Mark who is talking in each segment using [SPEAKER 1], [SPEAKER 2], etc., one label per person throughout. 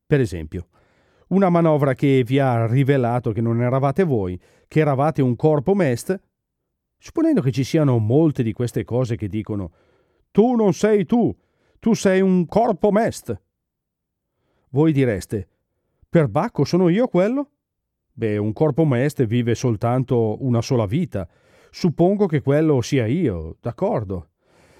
[SPEAKER 1] Per esempio, una manovra che vi ha rivelato che non eravate voi, che eravate un corpo MEST, supponendo che ci siano molte di queste cose che dicono «Tu non sei tu sei un corpo MEST». Voi direste «Perbacco, sono io quello?» Beh, un corpo MEST vive soltanto una sola vita. Suppongo che quello sia io, d'accordo.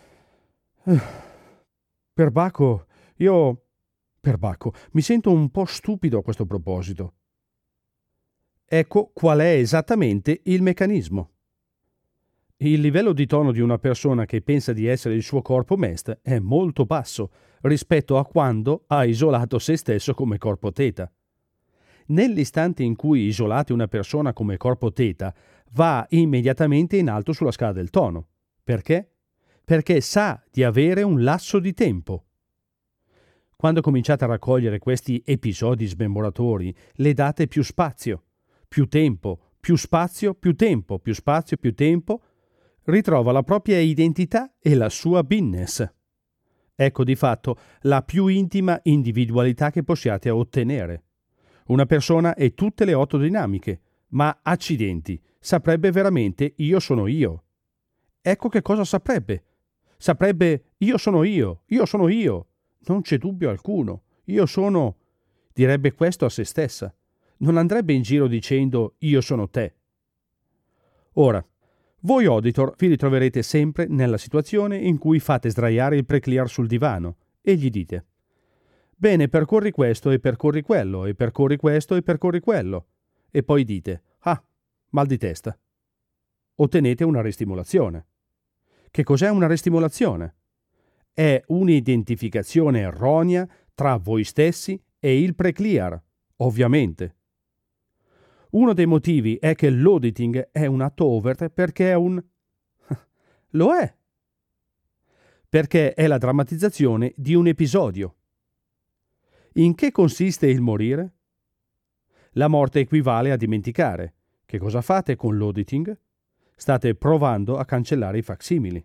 [SPEAKER 1] Perbacco, Perbacco, mi sento un po' stupido a questo proposito. Ecco qual è esattamente il meccanismo. Il livello di tono di una persona che pensa di essere il suo corpo MEST è molto basso rispetto a quando ha isolato se stesso come corpo teta. Nell'istante in cui isolate una persona come corpo teta, va immediatamente in alto sulla scala del tono. Perché? Perché sa di avere un lasso di tempo. Quando cominciate a raccogliere questi episodi smemoratori, le date più spazio, più tempo, più spazio, più tempo, più spazio, più tempo, ritrova la propria identità e la sua beingness. Ecco di fatto la più intima individualità che possiate ottenere. Una persona è tutte le 8 dinamiche, ma accidenti, saprebbe veramente io sono io. Ecco che cosa saprebbe. Saprebbe io sono io, non c'è dubbio alcuno, io sono... Direbbe questo a se stessa. Non andrebbe in giro dicendo io sono te. Ora, voi auditor vi ritroverete sempre nella situazione in cui fate sdraiare il preclear sul divano e gli dite «Bene, percorri questo e percorri quello, e percorri questo e percorri quello». E poi dite «Ah, mal di testa». Ottenete una ristimolazione. Che cos'è una ristimolazione? È un'identificazione erronea tra voi stessi e il preclear, ovviamente. Uno dei motivi è che l'auditing è un atto overt perché è un... Lo è! Perché è la drammatizzazione di un episodio. In che consiste il morire? La morte equivale a dimenticare. Che cosa fate con l'auditing? State provando a cancellare i facsimili.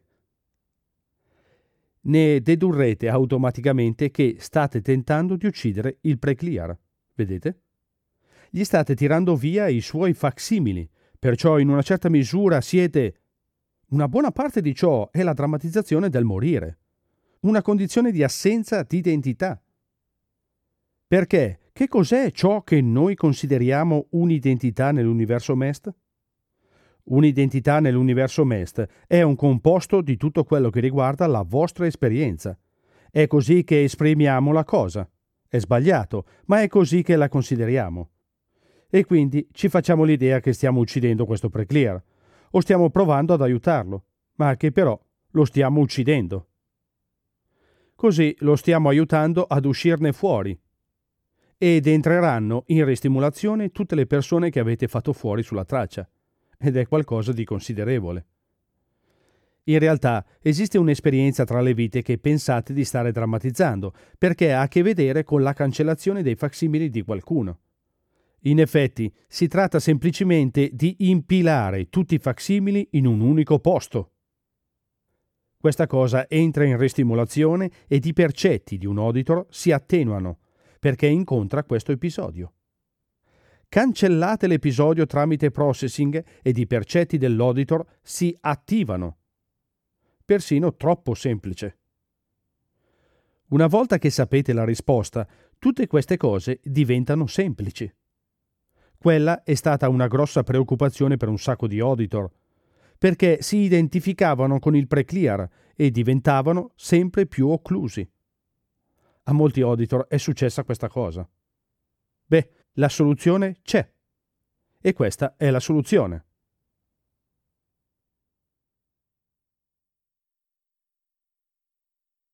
[SPEAKER 1] Ne dedurrete automaticamente che state tentando di uccidere il preclear. Vedete? Gli state tirando via i suoi facsimili, perciò in una certa misura siete... Una buona parte di ciò è la drammatizzazione del morire, una condizione di assenza di identità. Perché che cos'è ciò che noi consideriamo un'identità nell'universo MEST? Un'identità nell'universo MEST è un composto di tutto quello che riguarda la vostra esperienza. È così che esprimiamo la cosa. È sbagliato, ma è così che la consideriamo. E quindi ci facciamo l'idea che stiamo uccidendo questo preclear, o stiamo provando ad aiutarlo, ma che però lo stiamo uccidendo. Così lo stiamo aiutando ad uscirne fuori. Ed entreranno in ristimolazione tutte le persone che avete fatto fuori sulla traccia. Ed è qualcosa di considerevole. In realtà esiste un'esperienza tra le vite che pensate di stare drammatizzando, perché ha a che vedere con la cancellazione dei facsimili di qualcuno. In effetti, si tratta semplicemente di impilare tutti i facsimili in un unico posto. Questa cosa entra in ristimolazione ed i percetti di un auditor si attenuano, perché incontra questo episodio. Cancellate l'episodio tramite processing ed i percetti dell'auditor si attivano. Persino troppo semplice. Una volta che sapete la risposta, tutte queste cose diventano semplici. Quella è stata una grossa preoccupazione per un sacco di auditor, perché si identificavano con il preclear e diventavano sempre più occlusi. A molti auditor è successa questa cosa. Beh, la soluzione c'è. E questa è la soluzione.